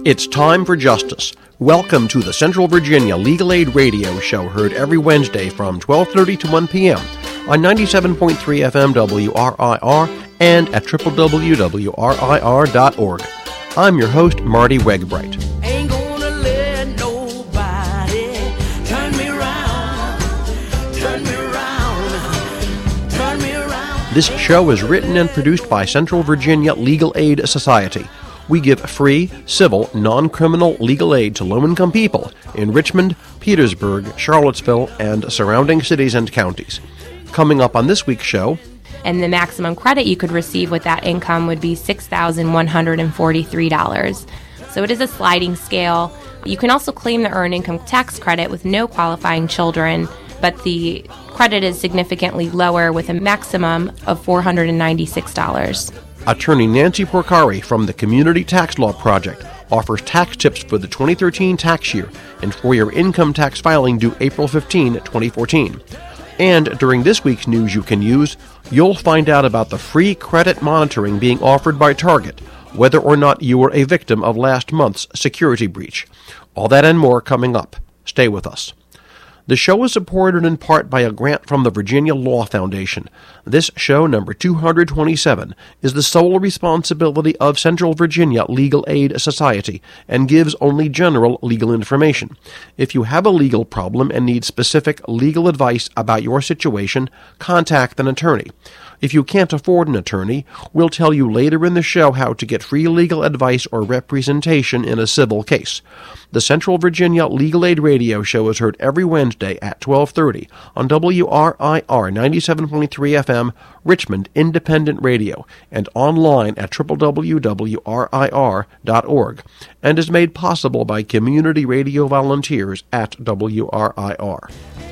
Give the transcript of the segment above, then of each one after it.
It's time for justice. Welcome to the Central Virginia Legal Aid Radio Show, heard every Wednesday from 12:30 to 1 p.m. on 97.3 FM WRIR and at www.wrir.org. I'm your host, Marty Wegbright. Ain't gonna let nobody turn me around, turn me around, turn me around. This show is written and produced by Central Virginia Legal Aid Society. We give free, civil, non-criminal legal aid to low-income people in Richmond, Petersburg, Charlottesville, and surrounding cities and counties. Coming up on this week's show... And the maximum credit you could receive with that income would be $6,143. So it is a sliding scale. You can also claim the earned income tax credit with no qualifying children, but the credit is significantly lower with a maximum of $496. Attorney Nancy Porcari from the Community Tax Law Project offers tax tips for the 2013 tax year and for your income tax filing due April 15, 2014. And during this week's News You Can Use, you'll find out about the free credit monitoring being offered by Target, whether or not you were a victim of last month's security breach. All that and more coming up. Stay with us. The show is supported in part by a grant from the Virginia Law Foundation. This show, number 227, is the sole responsibility of Central Virginia Legal Aid Society and gives only general legal information. If you have a legal problem and need specific legal advice about your situation, contact an attorney. If you can't afford an attorney, we'll tell you later in the show how to get free legal advice or representation in a civil case. The Central Virginia Legal Aid Radio Show is heard every Wednesday at 12:30 on WRIR 97.3 FM, Richmond Independent Radio, and online at www.wrir.org, and is made possible by community radio volunteers at WRIR.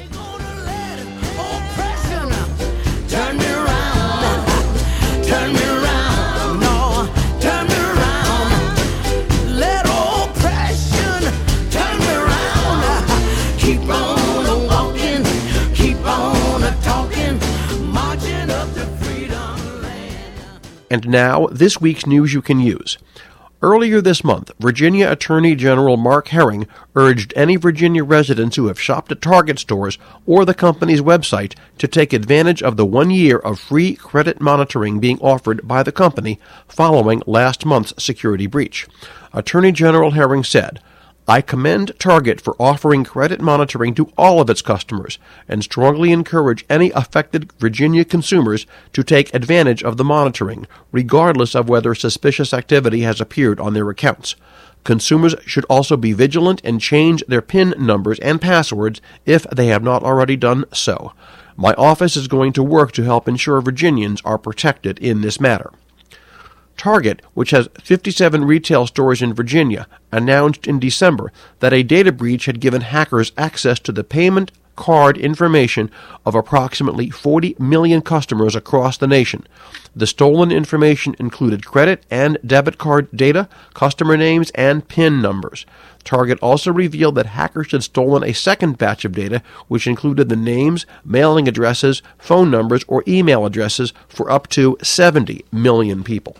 And now, this week's News You Can Use. Earlier this month, Virginia Attorney General Mark Herring urged any Virginia residents who have shopped at Target stores or the company's website to take advantage of the 1 year of free credit monitoring being offered by the company following last month's security breach. Attorney General Herring said, "I commend Target for offering credit monitoring to all of its customers and strongly encourage any affected Virginia consumers to take advantage of the monitoring, regardless of whether suspicious activity has appeared on their accounts. Consumers should also be vigilant and change their PIN numbers and passwords if they have not already done so. My office is going to work to help ensure Virginians are protected in this matter." Target, which has 57 retail stores in Virginia, announced in December that a data breach had given hackers access to the payment card information of approximately 40 million customers across the nation. The stolen information included credit and debit card data, customer names, and PIN numbers. Target also revealed that hackers had stolen a second batch of data, which included the names, mailing addresses, phone numbers, or email addresses for up to 70 million people.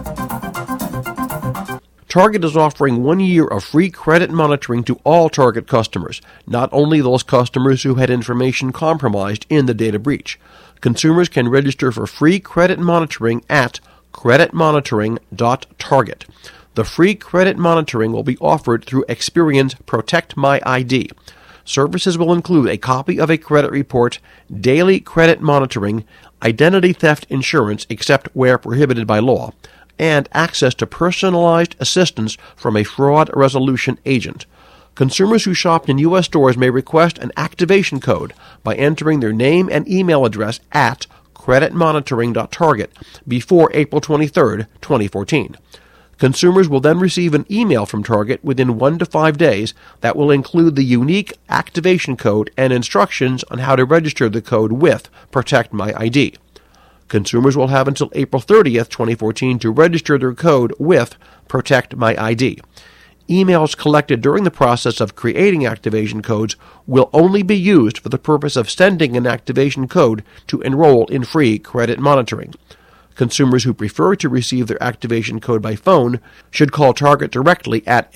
Target is offering 1 year of free credit monitoring to all Target customers, not only those customers who had information compromised in the data breach. Consumers can register for free credit monitoring at creditmonitoring.target. The free credit monitoring will be offered through Experian's Protect My ID. Services will include a copy of a credit report, daily credit monitoring, identity theft insurance except where prohibited by law, and access to personalized assistance from a fraud resolution agent. Consumers who shopped in U.S. stores may request an activation code by entering their name and email address at creditmonitoring.target before April 23, 2014. Consumers will then receive an email from Target within 1 to 5 days that will include the unique activation code and instructions on how to register the code with Protect My ID. Consumers will have until April 30th, 2014 to register their code with Protect My ID. Emails collected during the process of creating activation codes will only be used for the purpose of sending an activation code to enroll in free credit monitoring. Consumers who prefer to receive their activation code by phone should call Target directly at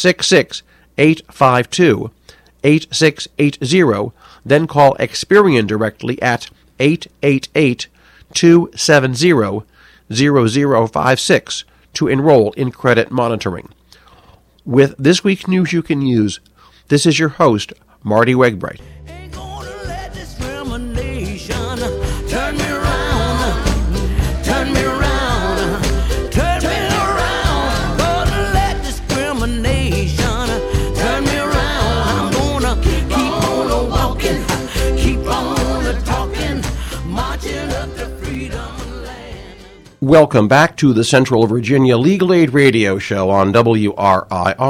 866-852-8680, then call Experian directly at 888-270-0056 to enroll in credit monitoring. With this week's news you can use, this is your host, Marty Wegbright. Ain't gonna let discrimination turn me around, turn me around, turn me around. Gonna let discrimination turn me around. I'm gonna keep on walking, keep on talking, marching up to freedom land. Welcome back to the Central Virginia Legal Aid Radio Show on WRIR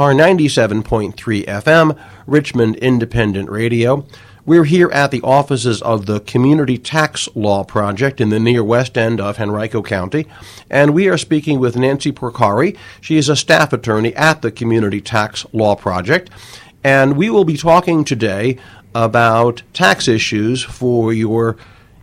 97.3 FM, Richmond Independent Radio. We're here at the offices of the Community Tax Law Project in the near west end of Henrico County, and we are speaking with Nancy Porcari. She is a staff attorney at the Community Tax Law Project, and we will be talking today about tax issues for your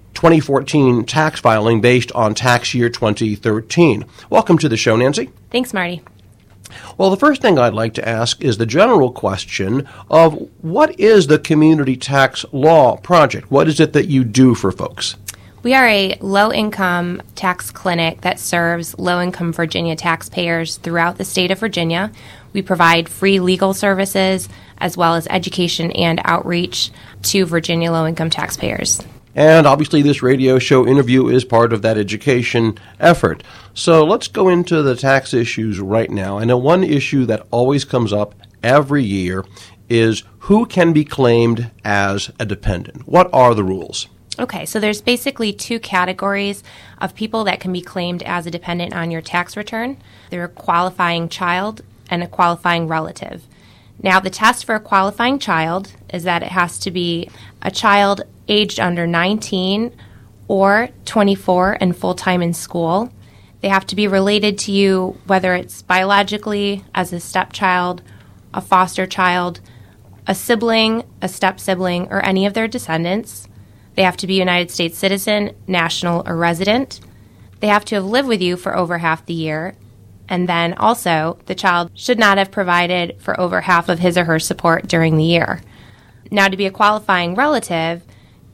2014 tax filing based on tax year 2013. Welcome to the show, Nancy. Thanks, Marty. Well, the first thing I'd like to ask is the general question of what is the Community Tax Law Project? What is it that you do for folks? We are a low-income tax clinic that serves low-income Virginia taxpayers throughout the state of Virginia. We provide free legal services as well as education and outreach to Virginia low-income taxpayers. And obviously this radio show interview is part of that education effort. So let's go into the tax issues right now. I know one issue that always comes up every year is who can be claimed as a dependent. What are the rules? Okay, so there's basically two categories of people that can be claimed as a dependent on your tax return. They're a qualifying child and a qualifying relative. Now, the test for a qualifying child is that it has to be a child aged under 19 or 24 and full-time in school. They have to be related to you, whether it's biologically, as a stepchild, a foster child, a sibling, a step-sibling, or any of their descendants. They have to be a United States citizen, national, or resident. They have to have lived with you for over half the year. And then also, the child should not have provided for over half of his or her support during the year. Now, to be a qualifying relative,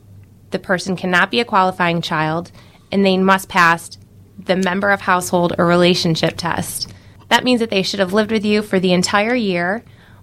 the person cannot be a qualifying child, and they must pass the member of household or relationship test. That means that they should have lived with you for the entire year,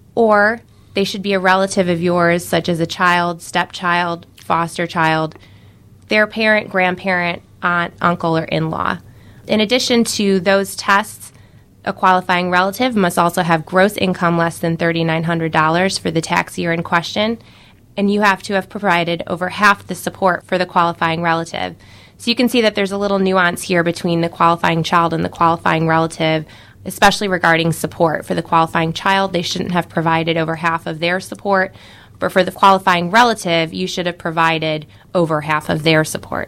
or they should be a relative of yours, such as a child, stepchild, foster child, their parent, grandparent, aunt, uncle, or in-law. In addition to those tests, a qualifying relative must also have gross income less than $3,900 for the tax year in question, and you have to have provided over half the support for the qualifying relative. So you can see that there's a little nuance here between the qualifying child and the qualifying relative, especially regarding support. For the qualifying child, they shouldn't have provided over half of their support, but for the qualifying relative, you should have provided over half of their support.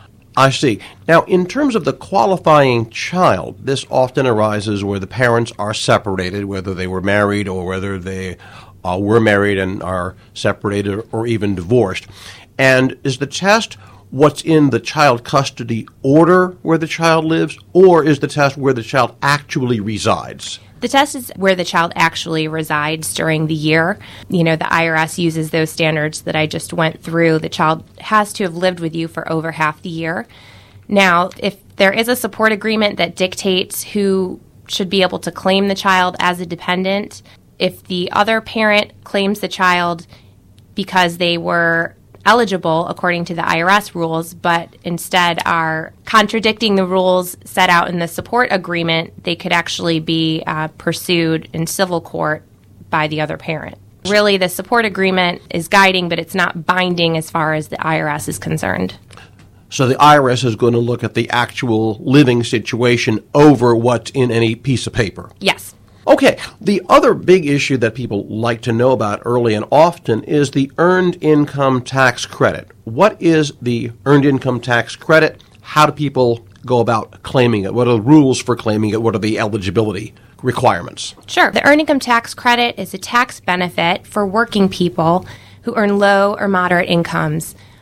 I see. Now, in terms of the qualifying child, this often arises where the parents are separated, whether they were married or whether they were married and are separated or even divorced. And is the test what's in the child custody order where the child lives, or is the test where the child actually resides? The test is where the child actually resides during the year. You know, the IRS uses those standards that I just went through. The child has to have lived with you for over half the year. Now, if there is a support agreement that dictates who should be able to claim the child as a dependent, if the other parent claims the child because they were eligible according to the IRS rules, but instead are contradicting the rules set out in the support agreement, they could actually be pursued in civil court by the other parent. Really, the support agreement is guiding, but it's not binding as far as the IRS is concerned. So the IRS is going to look at the actual living situation over what's in any piece of paper? Yes. Okay, the other big issue that people like to know about early and often is the Earned Income Tax Credit. What is the Earned Income Tax Credit? How do people go about claiming it? What are the rules for claiming it? What are the eligibility requirements? Sure. The Earned Income Tax Credit is a tax benefit for working people who earn low or moderate incomes.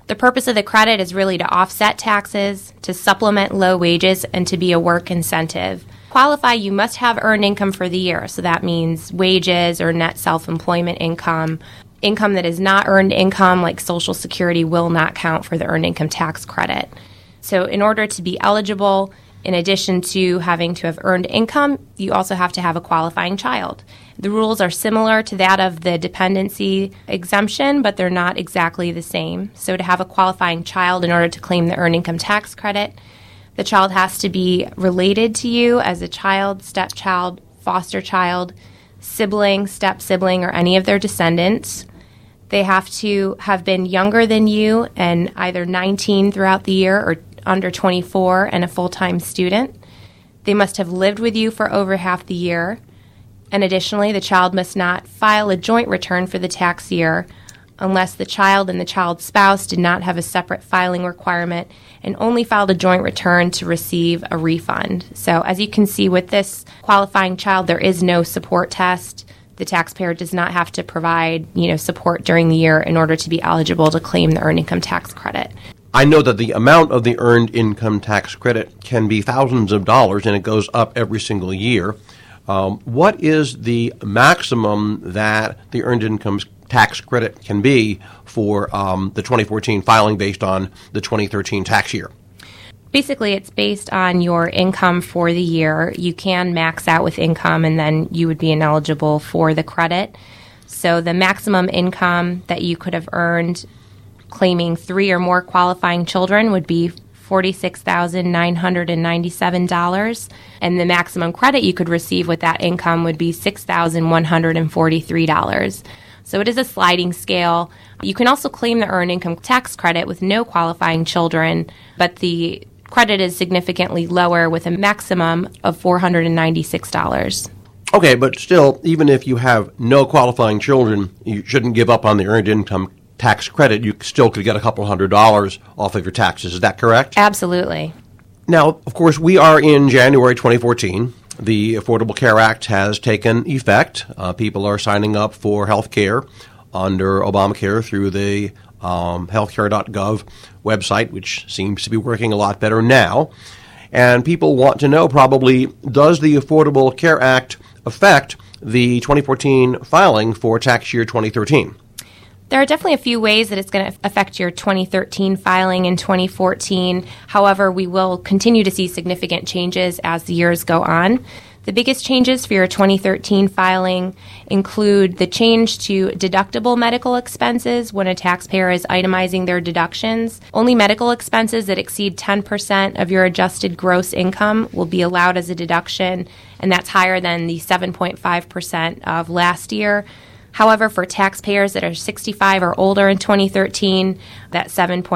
The purpose of the credit is really to offset taxes, to supplement low wages, and to be a work incentive. Qualify, you must have earned income for the year. So that means wages or net self-employment income. Income that is not earned income, like Social Security, will not count for the earned income tax credit. So in order to be eligible, in addition to having to have earned income, you also have to have a qualifying child. The rules are similar to that of the dependency exemption, but they're not exactly the same. So to have a qualifying child in order to claim the earned income tax credit, the child has to be related to you as a child, stepchild, foster child, sibling, step-sibling, or any of their descendants. They have to have been younger than you and either 19 throughout the year or under 24 and a full-time student. They must have lived with you for over half the year. And additionally, the child must not file a joint return for the tax year unless the child and the child's spouse did not have a separate filing requirement and only filed a joint return to receive a refund. So as you can see with this qualifying child, there is no support test. The taxpayer does not have to provide, support during the year in order to be eligible to claim the earned income tax credit. I know that the amount of the earned income tax credit can be thousands of dollars, and it goes up every single year. What is the maximum that the earned income tax credit can be for the 2014 filing based on the 2013 tax year? Basically, it's based on your income for the year. You can max out with income, and then you would be ineligible for the credit. So the maximum income that you could have earned claiming 3 or more qualifying children would be $46,997, and the maximum credit you could receive with that income would be $6,143. So it is a sliding scale. You can also claim the earned income tax credit with no qualifying children, but the credit is significantly lower with a maximum of $496. Okay, but still, even if you have no qualifying children, you shouldn't give up on the earned income tax credit. You still could get a couple $100s off of your taxes. Is that correct? Absolutely. Now, of course, we are in January 2014. The Affordable Care Act has taken effect. People are signing up for health care under Obamacare through the healthcare.gov website, which seems to be working a lot better now. And people want to know probably, does the Affordable Care Act affect the 2014 filing for tax year 2013? There are definitely a few ways that it's going to affect your 2013 filing in 2014. However, we will continue to see significant changes as the years go on. The biggest changes for your 2013 filing include the change to deductible medical expenses when a taxpayer is itemizing their deductions. Only medical expenses that exceed 10% of your adjusted gross income will be allowed as a deduction, and that's higher than the 7.5% of last year. However, for taxpayers that are 65 or older in 2013, that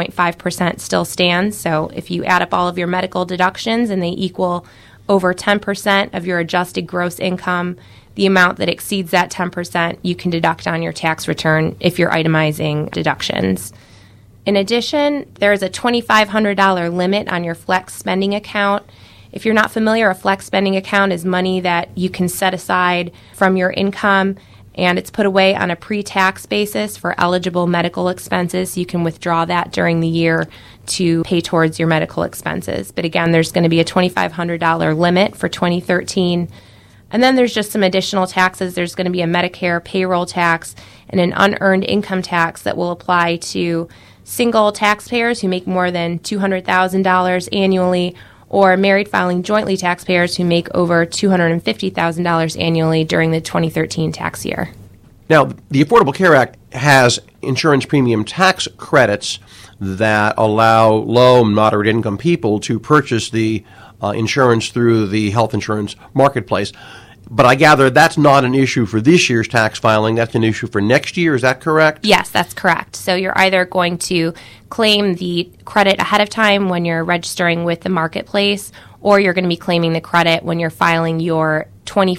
7.5% still stands. So if you add up all of your medical deductions and they equal over 10% of your adjusted gross income, the amount that exceeds that 10% you can deduct on your tax return if you're itemizing deductions. In addition, there is a $2,500 limit on your flex spending account. If you're not familiar, a flex spending account is money that you can set aside from your income, and it's put away on a pre-tax basis for eligible medical expenses. You can withdraw that during the year to pay towards your medical expenses. But again, there's going to be a $2,500 limit for 2013. And then there's just some additional taxes. There's going to be a Medicare payroll tax and an unearned income tax that will apply to single taxpayers who make more than $200,000 annually, or married filing jointly taxpayers who make over $250,000 annually during the 2013 tax year. Now, the Affordable Care Act has insurance premium tax credits that allow low and moderate income people to purchase the insurance through the health insurance marketplace. But I gather that's not an issue for this year's tax filing. That's an issue for next year. Is that correct? Yes, that's correct. So you're either going to claim the credit ahead of time when you're registering with the marketplace, or you're going to be claiming the credit when you're filing your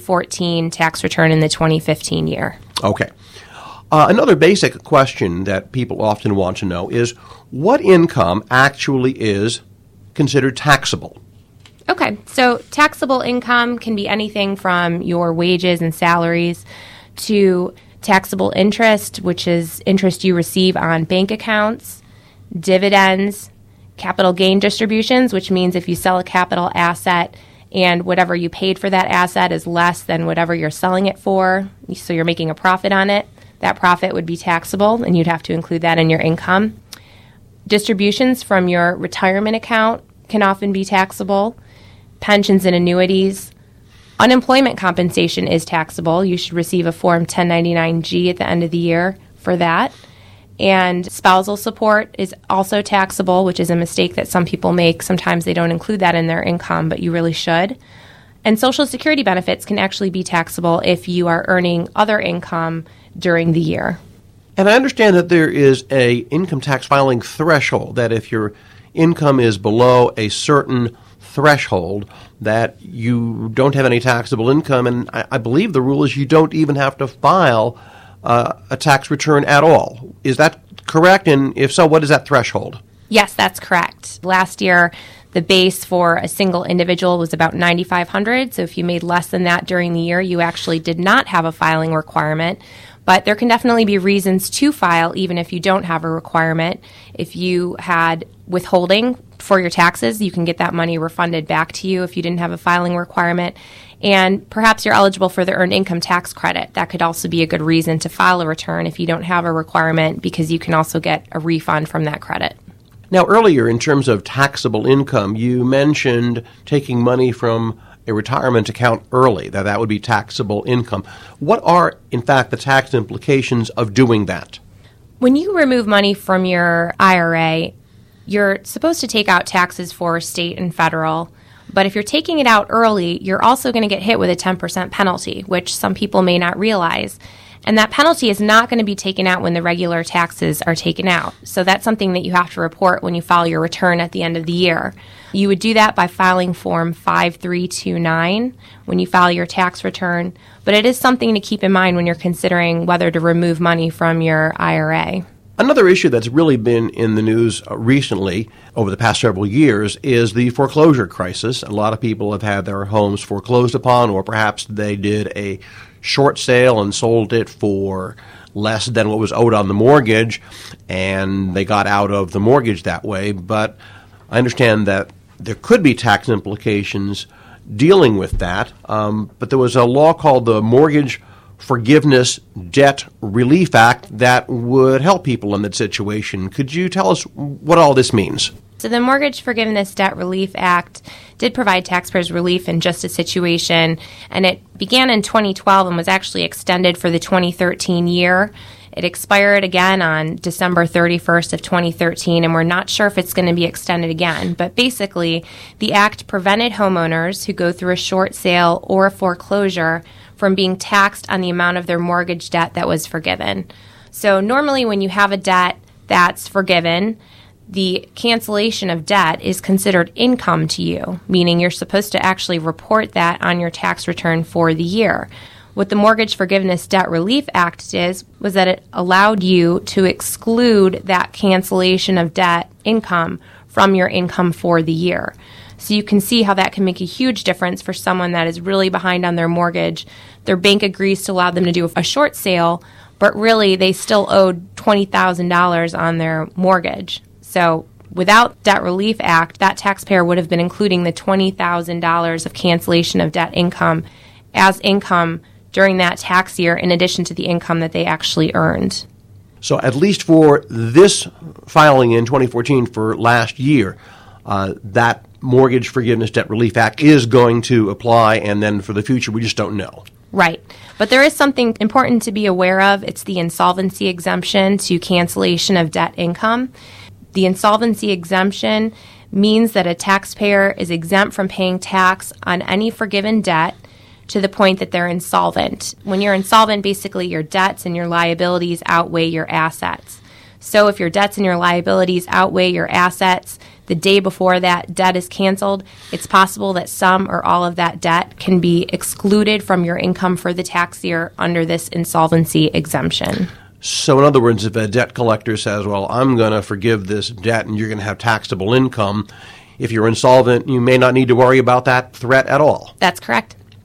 2014 tax return in the 2015 year. Okay. Another basic question that people often want to know is what income actually is considered taxable? Okay, so taxable income can be anything from your wages and salaries to taxable interest, which is interest you receive on bank accounts, dividends, capital gain distributions, which means if you sell a capital asset and whatever you paid for that asset is less than whatever you're selling it for, so you're making a profit on it, that profit would be taxable, and you'd have to include that in your income. Distributions from your retirement account can often be taxable. Pensions and annuities. Unemployment compensation is taxable. You should receive a Form 1099-G at the end of the year for that. And spousal support is also taxable, which is a mistake that some people make. Sometimes they don't include that in their income, but you really should. And Social Security benefits can actually be taxable if you are earning other income during the year. And I understand that there is a income tax filing threshold, that if your income is below a certain threshold, that you don't have any taxable income. And I believe the rule is you don't even have to file a tax return at all. Is that correct? And if so, what is that threshold? Yes, that's correct. Last year, the base for a single individual was about $9,500. So if you made less than that during the year, you actually did not have a filing requirement. But there can definitely be reasons to file even if you don't have a requirement. If you had withholding for your taxes, you can get that money refunded back to you if you didn't have a filing requirement. And perhaps you're eligible for the Earned Income Tax Credit. That could also be a good reason to file a return if you don't have a requirement, because you can also get a refund from that credit. Now, earlier, in terms of taxable income, you mentioned taking money from a retirement account early, that would be taxable income. What are, in fact, the tax implications of doing that? When you remove money from your IRA, you're supposed to take out taxes for state and federal. But if you're taking it out early, you're also going to get hit with a 10% penalty, which some people may not realize. And that penalty is not going to be taken out when the regular taxes are taken out. So that's something that you have to report when you file your return at the end of the year. You would do that by filing Form 5329 when you file your tax return. But it is something to keep in mind when you're considering whether to remove money from your IRA. Another issue that's really been in the news recently, over the past several years, is the foreclosure crisis. A lot of people have had their homes foreclosed upon, or perhaps they did a short sale and sold it for less than what was owed on the mortgage, and they got out of the mortgage that way. But I understand that there could be tax implications dealing with that. But there was a law called the Mortgage Forgiveness Debt Relief Act that would help people in that situation. Could you tell us what all this means? So the Mortgage Forgiveness Debt Relief Act did provide taxpayers relief in just a situation, and it began in 2012 and was actually extended for the 2013 year. It expired again on December 31st of 2013, and we're not sure if it's going to be extended again. But basically, the act prevented homeowners who go through a short sale or a foreclosure from being taxed on the amount of their mortgage debt that was forgiven. So normally when you have a debt that's forgiven, the cancellation of debt is considered income to you, meaning you're supposed to actually report that on your tax return for the year. What the Mortgage Forgiveness Debt Relief Act did was that it allowed you to exclude that cancellation of debt income from your income for the year. So you can see how that can make a huge difference for someone that is really behind on their mortgage. Their bank agrees to allow them to do a short sale, but really they still owed $20,000 on their mortgage. So without Debt Relief Act, that taxpayer would have been including the $20,000 of cancellation of debt income as income during that tax year, in addition to the income that they actually earned. So at least for this filing in 2014 for last year, that Mortgage Forgiveness Debt Relief Act is going to apply, and then for the future, we just don't know. Right. But there is something important to be aware of. It's the insolvency exemption to cancellation of debt income. The insolvency exemption means that a taxpayer is exempt from paying tax on any forgiven debt to the point that they're insolvent. When you're insolvent, basically your debts and your liabilities outweigh your assets. So if your debts and your liabilities outweigh your assets, the day before that debt is canceled, it's possible that some or all of that debt can be excluded from your income for the tax year under this insolvency exemption. So in other words, if a debt collector says, well, I'm going to forgive this debt and you're going to have taxable income, if you're insolvent, you may not need to worry about that threat at all. That's correct.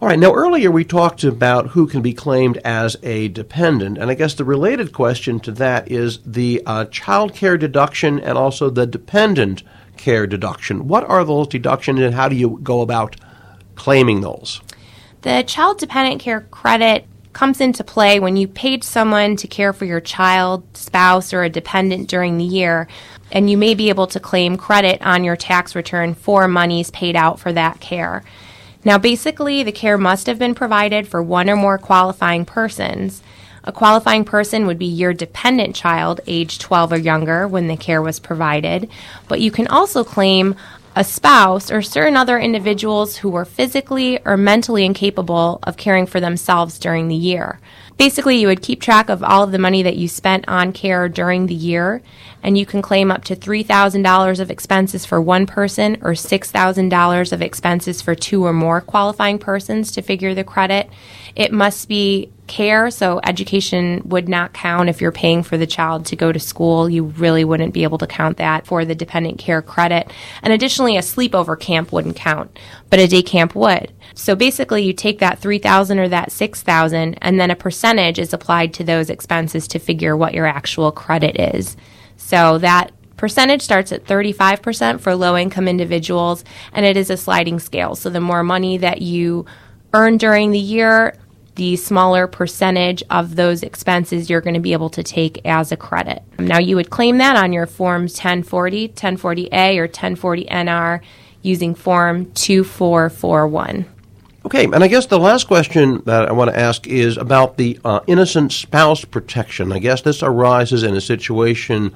All right, now earlier we talked about who can be claimed as a dependent, and I guess the related question to that is the child care deduction and also the dependent care deduction. What are those deductions and how do you go about claiming those? The child dependent care credit comes into play when you paid someone to care for your child, spouse, or a dependent during the year, and you may be able to claim credit on your tax return for monies paid out for that care. Now, basically, the care must have been provided for one or more qualifying persons. A qualifying person would be your dependent child, age 12 or younger, when the care was provided, but you can also claim a spouse or certain other individuals who were physically or mentally incapable of caring for themselves during the year. Basically, you would keep track of all of the money that you spent on care during the year, and you can claim up to $3,000 of expenses for one person or $6,000 of expenses for two or more qualifying persons to figure the credit. It must be care, so education would not count. If you're paying for the child to go to school, you really wouldn't be able to count that for the dependent care credit. And additionally, a sleepover camp wouldn't count, but a day camp would. So basically, you take that $3,000 or that $6,000, and then a percentage is applied to those expenses to figure what your actual credit is. So that percentage starts at 35% for low-income individuals, and it is a sliding scale. So the more money that you earn during the year, the smaller percentage of those expenses you're going to be able to take as a credit. Now, you would claim that on your Forms 1040, 1040A, or 1040NR using Form 2441. Okay, and I guess the last question that I want to ask is about the innocent spouse protection. I guess this arises in a situation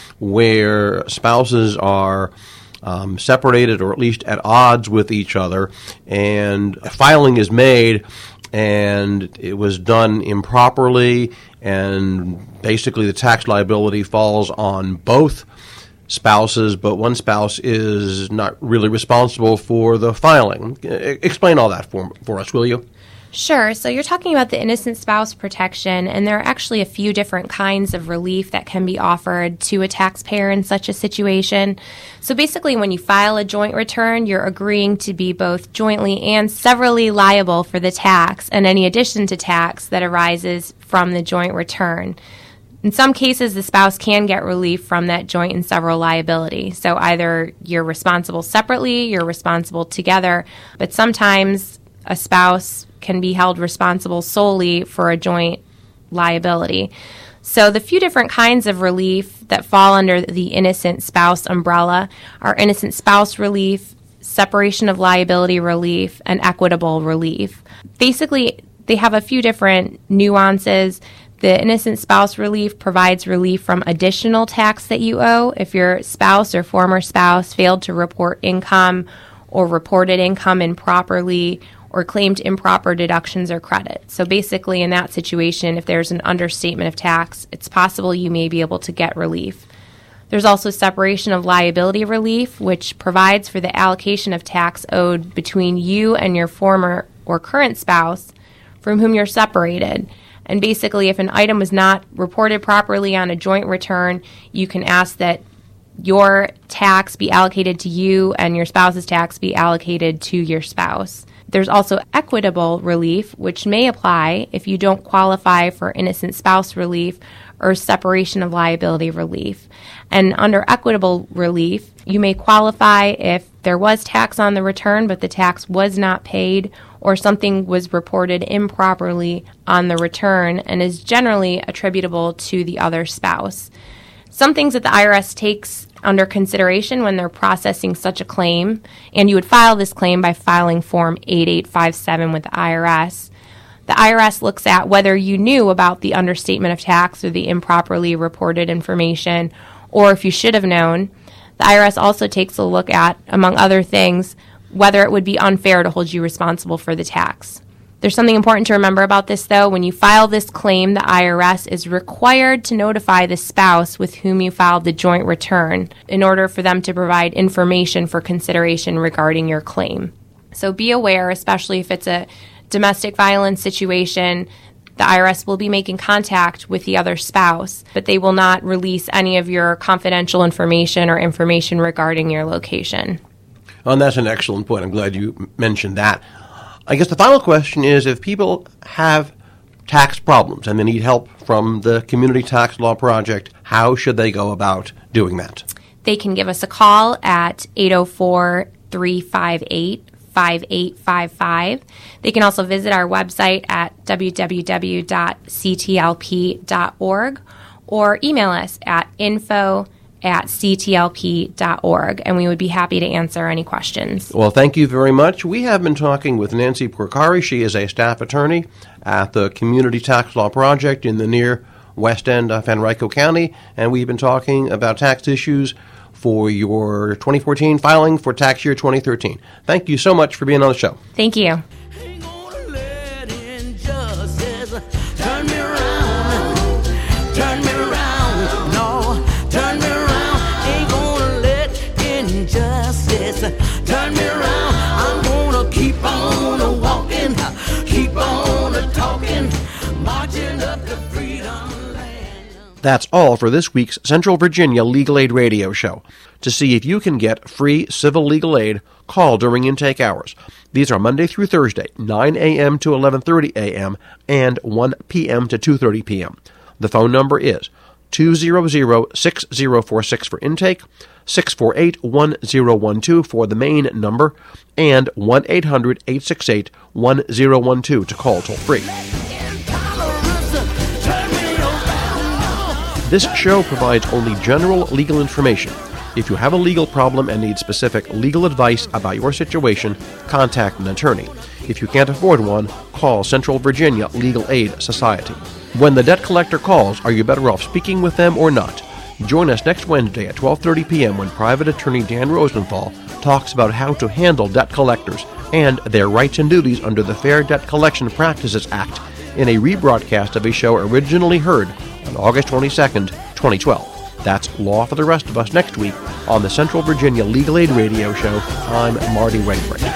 where spouses are separated or at least at odds with each other, and a filing is made and it was done improperly, and basically the tax liability falls on both spouses, but one spouse is not really responsible for the filing. Explain all that for us, will you? Sure. So you're talking about the innocent spouse protection, and there are actually a few different kinds of relief that can be offered to a taxpayer in such a situation. So basically, when you file a joint return, you're agreeing to be both jointly and severally liable for the tax and any addition to tax that arises from the joint return. In some cases, the spouse can get relief from that joint and several liability. So either you're responsible separately, you're responsible together, but sometimes a spouse can be held responsible solely for a joint liability. So the few different kinds of relief that fall under the innocent spouse umbrella are innocent spouse relief, separation of liability relief, and equitable relief. Basically, they have a few different nuances. The innocent spouse relief provides relief from additional tax that you owe if your spouse or former spouse failed to report income or reported income improperly or claimed improper deductions or credits. So basically, in that situation, if there's an understatement of tax, it's possible you may be able to get relief. There's also separation of liability relief, which provides for the allocation of tax owed between you and your former or current spouse from whom you're separated. And basically, if an item was not reported properly on a joint return, you can ask that your tax be allocated to you and your spouse's tax be allocated to your spouse. There's also equitable relief, which may apply if you don't qualify for innocent spouse relief or separation of liability relief. And under equitable relief, you may qualify if there was tax on the return, but the tax was not paid, or something was reported improperly on the return and is generally attributable to the other spouse. Some things that the IRS takes under consideration when they're processing such a claim, and you would file this claim by filing Form 8857 with the IRS. The IRS looks at whether you knew about the understatement of tax or the improperly reported information, or if you should have known. The IRS also takes a look at, among other things, whether it would be unfair to hold you responsible for the tax. There's something important to remember about this, though. When you file this claim, the IRS is required to notify the spouse with whom you filed the joint return in order for them to provide information for consideration regarding your claim. So be aware, especially if it's a domestic violence situation, the IRS will be making contact with the other spouse, but they will not release any of your confidential information or information regarding your location. And that's an excellent point. I'm glad you mentioned that. I guess the final question is, if people have tax problems and they need help from the Community Tax Law Project, how should they go about doing that? They can give us a call at 804-358-5855. They can also visit our website at www.ctlp.org or email us at info@ctlp.org, and we would be happy to answer any questions. Well, thank you very much. We have been talking with Nancy Porcari. She is a staff attorney at the Community Tax Law Project in the near west end of Henrico County, and we've been talking about tax issues for your 2014 filing for tax year 2013. Thank you so much for being on the show. Thank you. Ain't gonna let injustice turn me around, turn me around, no, turn me around. Ain't gonna let injustice turn me around. I'm gonna keep on walking, keep on talking, marching up to freedom land. That's all for this week's Central Virginia Legal Aid Radio Show. To see if you can get free civil legal aid, call during intake hours. These are Monday through Thursday, 9 a.m. to 11:30 a.m. and 1 p.m. to 2:30 p.m. The phone number is 200-6046 for intake, 648-1012 for the main number, and 1-800-868-1012 to call toll-free. This show provides only general legal information. If you have a legal problem and need specific legal advice about your situation, contact an attorney. If you can't afford one, call Central Virginia Legal Aid Society. When the debt collector calls, are you better off speaking with them or not? Join us next Wednesday at 12:30 p.m. when private attorney Dan Rosenthal talks about how to handle debt collectors and their rights and duties under the Fair Debt Collection Practices Act in a rebroadcast of a show originally heard on August 22nd, 2012. That's law for the rest of us next week on the Central Virginia Legal Aid Radio Show. I'm Marty Wainwright.